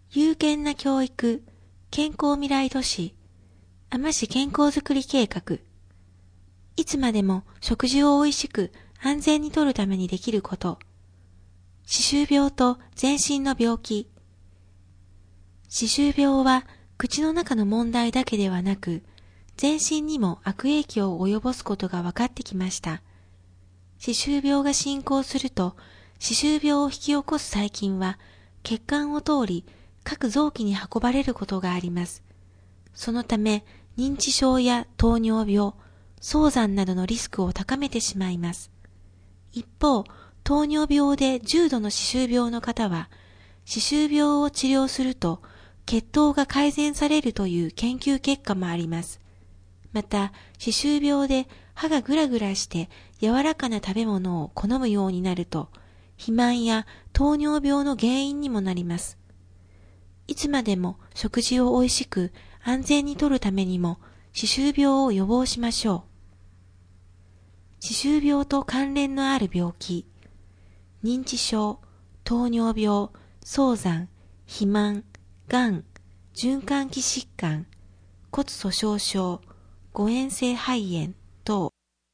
有限な教育、健康未来都市、海士健康づくり計画。いつまでも食事を美味しく安全にとるためにできること。歯周病と全身の病気。歯周病は口の中の問題だけではなく、全身にも悪影響を及ぼすことが分かってきました。歯周病が進行すると、歯周病を引き起こす細菌は血管を通り各臓器に運ばれることがあります。そのため、認知症や糖尿病、早産などのリスクを高めてしまいます。一方、糖尿病で重度の歯周病の方は、歯周病を治療すると血糖が改善されるという研究結果もあります。また、歯周病で歯がグラグラして柔らかな食べ物を好むようになると、肥満や糖尿病の原因にもなります。いつまでも食事を美味しく安全にとるためにも歯周病を予防しましょう。歯周病と関連のある病気、認知症、糖尿病、早産、肥満、がん、循環器疾患、骨粗しょう症、誤嚥性肺炎等。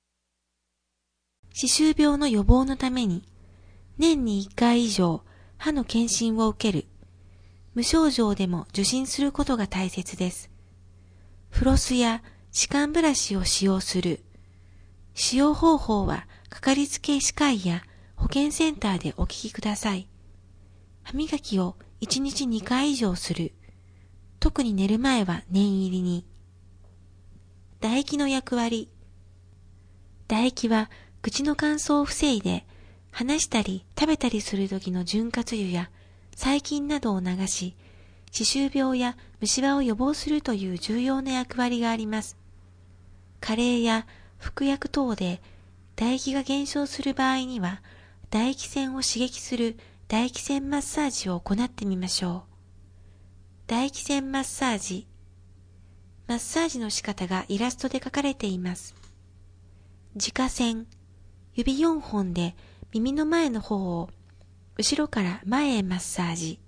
歯周病の予防のために、年に1回以上歯の検診を受ける。無症状でも受診することが大切です。フロスや歯間ブラシを使用する。使用方法はかかりつけ歯科医や保健センターでお聞きください。歯磨きを1日2回以上する。特に寝る前は念入りに。唾液の役割。唾液は口の乾燥を防いで、話したり食べたりする時の潤滑油や細菌などを流し、歯周病や虫歯を予防するという重要な役割があります。加齢や服薬等で唾液が減少する場合には、唾液腺を刺激する唾液腺マッサージを行ってみましょう。唾液腺マッサージ。マッサージの仕方がイラストで描かれています。耳下腺。指4本で耳の前の方を後ろから前へマッサージ。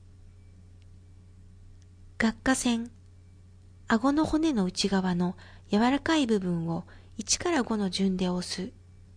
顎下腺。顎の骨の内側の柔らかい部分を1から5の順で押す。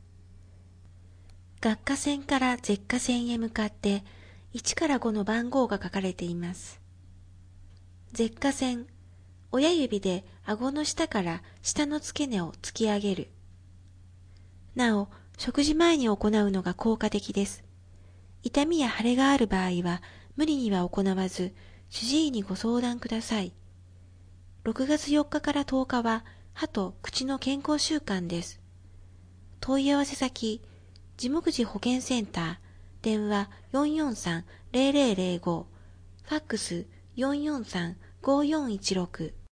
顎下腺から舌下腺へ向かって1から5の番号が書かれています。舌下腺。親指で顎の下から下の付け根を突き上げる。なお、食事前に行うのが効果的です。痛みや腫れがある場合は無理には行わず、主治医にご相談ください。6月4日から10日は歯と口の健康週間です。問い合わせ先、地目口保健センター、電話 443-0005、ファックス 443-5416。